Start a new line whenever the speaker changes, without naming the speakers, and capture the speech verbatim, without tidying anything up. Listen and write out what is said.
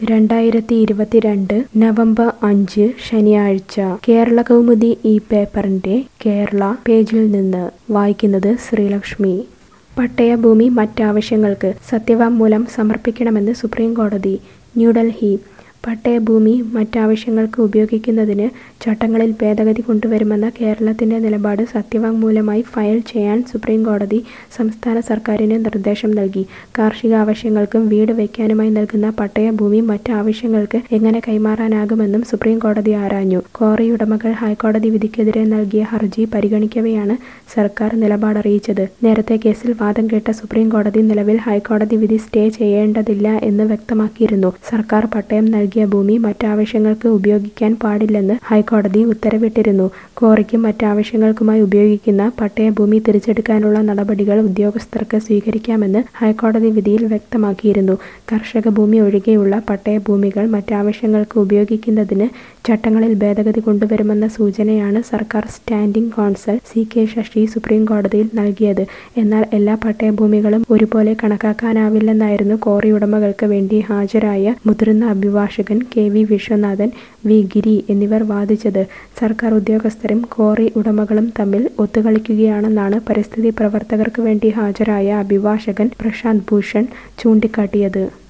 രണ്ടായിരത്തി ഇരുപത്തിരണ്ട് നവംബർ അഞ്ച് ശനിയാഴ്ച കേരളകൗമുദി ഈ പേപ്പറിന്റെ കേരള പേജിൽ നിന്ന് വായിക്കുന്നത് ശ്രീലക്ഷ്മി. പട്ടയഭൂമി മറ്റാവശ്യങ്ങൾക്ക് സത്യവാങ്മൂലം സമർപ്പിക്കണമെന്ന് സുപ്രീം കോടതി. ന്യൂഡൽഹി: പട്ടയഭൂമി മറ്റാവശ്യങ്ങൾക്ക് ഉപയോഗിക്കുന്നതിന് ചട്ടങ്ങളിൽ ഭേദഗതി കൊണ്ടുവരുമെന്ന കേരളത്തിന്റെ നിലപാട് സത്യവാങ്മൂലമായി ഫയൽ ചെയ്യാൻ സുപ്രീം കോടതി സംസ്ഥാന സർക്കാരിന് നിർദ്ദേശം നൽകി. കാർഷിക ആവശ്യങ്ങൾക്കും വീട് വയ്ക്കാനുമായി നൽകുന്ന പട്ടയഭൂമി മറ്റ് ആവശ്യങ്ങൾക്ക് എങ്ങനെ കൈമാറാനാകുമെന്നും സുപ്രീം കോടതി ആരാഞ്ഞു. ക്വാറിയുടമകൾ ഹൈക്കോടതി വിധിക്കെതിരെ നൽകിയ ഹർജി പരിഗണിക്കവെയാണ് സർക്കാർ നിലപാടറിയിച്ചത്. നേരത്തെ കേസിൽ വാദം കേട്ട സുപ്രീം കോടതി നിലവിൽ ഹൈക്കോടതി വിധി സ്റ്റേ ചെയ്യേണ്ടതില്ല എന്ന് വ്യക്തമാക്കിയിരുന്നു. സർക്കാർ പട്ടയം നൽകിയ ഭൂമി മറ്റാവശ്യങ്ങൾക്ക് ഉപയോഗിക്കാൻ പാടില്ലെന്ന് ഹൈക്കോടതി ഉത്തരവിട്ടിരുന്നു. ക്വാറിക്കും മറ്റാവശ്യങ്ങൾക്കുമായി ഉപയോഗിക്കുന്ന പട്ടയഭൂമി തിരിച്ചെടുക്കാനുള്ള നടപടികൾ ഉദ്യോഗസ്ഥർക്ക് സ്വീകരിക്കാമെന്ന് ഹൈക്കോടതി വിധിയിൽ വ്യക്തമാക്കിയിരുന്നു. കർഷക ഭൂമി ഒഴികെയുള്ള പട്ടയഭൂമികൾ മറ്റാവശ്യങ്ങൾക്ക് ഉപയോഗിക്കുന്നതിന് ചട്ടങ്ങളിൽ ഭേദഗതി കൊണ്ടുവരുമെന്ന സൂചനയാണ് സർക്കാർ standing counsel C K Sasi supreme കോടതിയിൽ നൽകിയത്. എന്നാൽ എല്ലാ പട്ടയഭൂമികളും ഒരുപോലെ കണക്കാക്കാനാവില്ലെന്നായിരുന്നു ക്വാറിയുടമകൾക്ക് വേണ്ടി ഹാജരായ മുതിർന്ന അഭിഭാഷകൻ K V Viswanathan, V Giri എന്നിവർ വാദിച്ചത്. സർക്കാർ ഉദ്യോഗസ്ഥരും ക്വാറി ഉടമകളും തമ്മിൽ ഒത്തുകളിക്കുകയാണെന്നാണ് പരിസ്ഥിതി പ്രവർത്തകർക്ക് വേണ്ടി ഹാജരായ അഭിഭാഷകൻ പ്രശാന്ത് ഭൂഷൺ ചൂണ്ടിക്കാട്ടിയത്.